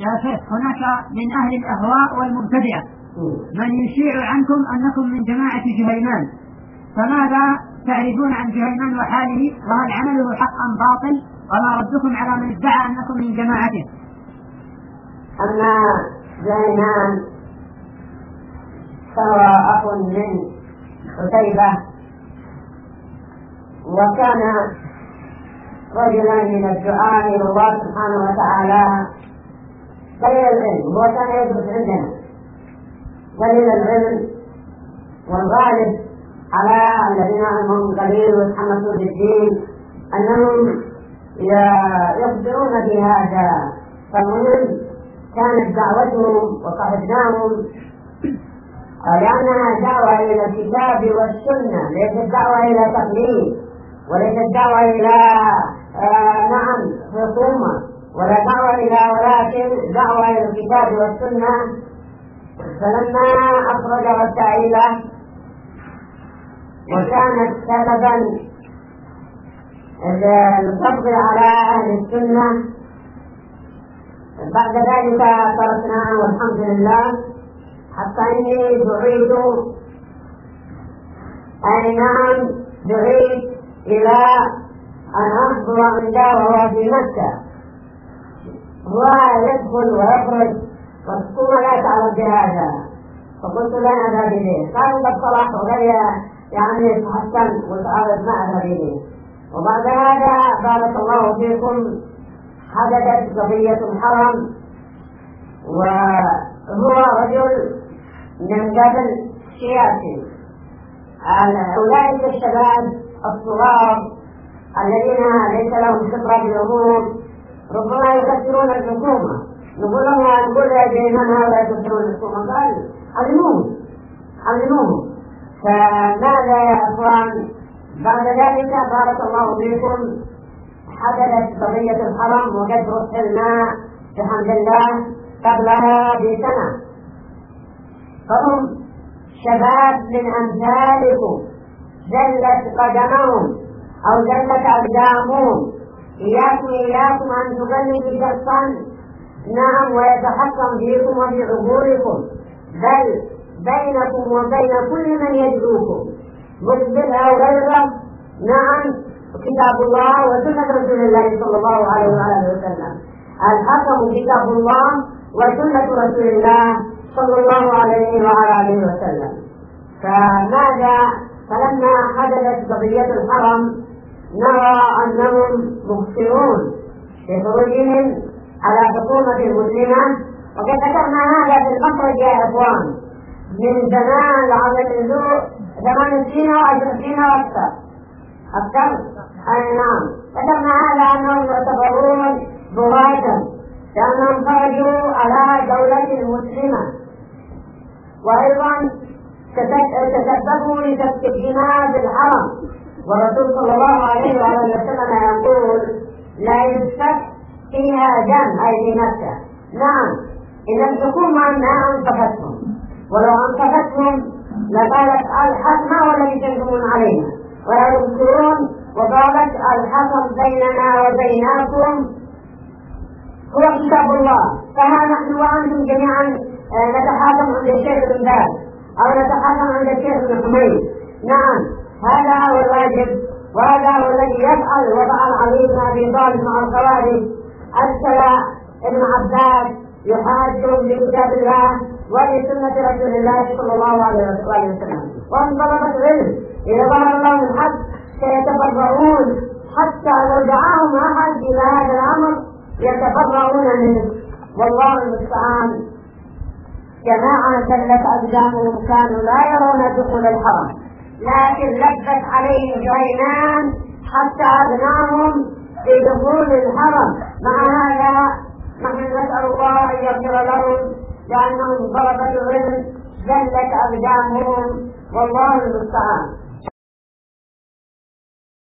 يا شيخ هناك من أهل الأهواء والمبتدعة من يشيع عنكم أنكم من جماعة جهيمان، فماذا تعرفون عن جهيمان وحاله، وهل عمله حقا باطل، وما ردكم على من ادعى أنكم من جماعته؟ أما جهيمان فهو أخ من قتيبة، وكان رجلا من الدعاء إلى الله سبحانه وتعالى قليل العلم، هو كان يدرس عندنا قليل العلم، والغالب على الذين علمهم قليل ويتحمسون بالدين أنهم يخبرون بهذا. فالمهم كانت دعوتهم وصاحبناهم لأنها دعوة إلى الكتاب والسنة، ليست دعوة إلى تقليد، وليست دعوة إلى خصومة، ولا دعوة ولكن دعوة إلى الكتاب والسنة. فلما أخرج رسائله وكانت سببا القبض على أهل السنة، بعد ذلك تركناه والحمد لله، حتى إني دعيت إلى أن أحضر عنده وهو في مكة، هو يدخل ويخرج والحكومة لا تعرف بهذا، فقلت لا أذهب إليه. قالوا قد صلح وغير يتحسن وتعرض ما أذهب إليه. وبعد هذا بارك الله فيكم حدثت قضية الحرم، وهو رجل من قبل سياسي. أولئك الشباب الصغار الذين ليس لهم خبرة بالأمور ربما يكثرون الحكومة، نقول يا جيمان هؤلاء يكثرون الحكومة، قال علموه. فماذا يا أخوان؟ بعد ذلك بارك الله فيكم حدثت قضية الحرم، وقد رسلنا بحمد الله قبلها بسنة، فهم شباب من أمثالكم زلت قدمهم أو زلت أقدامهم. إياكم أن تقلدوا شخصا ويتحكم فيكم وفي عقولكم، بل بينكم وبين كل من يدعوكم مسلم أو غيره كتاب الله وسنة رسول الله صلى الله عليه وسلم. الحكم كتاب الله وسنة رسول الله صلى الله عليه وسلم. فلما حدثت قضية الحرم نرى أنهم مخطئون في خروجهم على حكومة مسلمة، وقد ذكرنا هذا في المخرج يا إخوان من زمان لعل زمان 20 سنة أكثر. أي نعم، ذكرنا هذا أنهم يعتبرون بغاة لأنهم خرجوا على دولة مسلمة، وأيضا تسببوا لسفك الدماء في الحرم، والرسول صلى الله عليه وسلم يقول لا يسفك فيها دم، أي في مكة. نعم، إذا الحكومة ما أنصفتهم، ولو أنصفتهم لقالت الحكم والذي تنكمون علينا، ولا يذكرون وقالت الحكم بيننا وبينكم هو كتاب الله. فها نحن وأنتم جميعا نتحاكم عند الشيخ بن باز أو نتحاكم عند الشيخ بن حميد. نعم، هذا هو الواجب، وهذا هو الذي يفعل وفعل علي بن أبي طالب مع الخوارج. أرسل ابن عباس يحاجهم بكتاب الله ولسنة رسول الله صلى الله عليه وسلم، ومن طلبة العلم إذا ظهر الله الحق سيتفرعون، حتى لو دعاهم أحد إلى هذا الأمر يتفرعون منه، والله المستعان. جماعة زلت أقدامهم كانوا لا يرون دخول الحرم، لكن لبت عليهم جهيمان حتى أبناهم بدخول الحرم. مع هذا نحن نسأل الله أن يغفر لهم لأنهم ضربة العلم زلت أقدامهم، والله المستعان.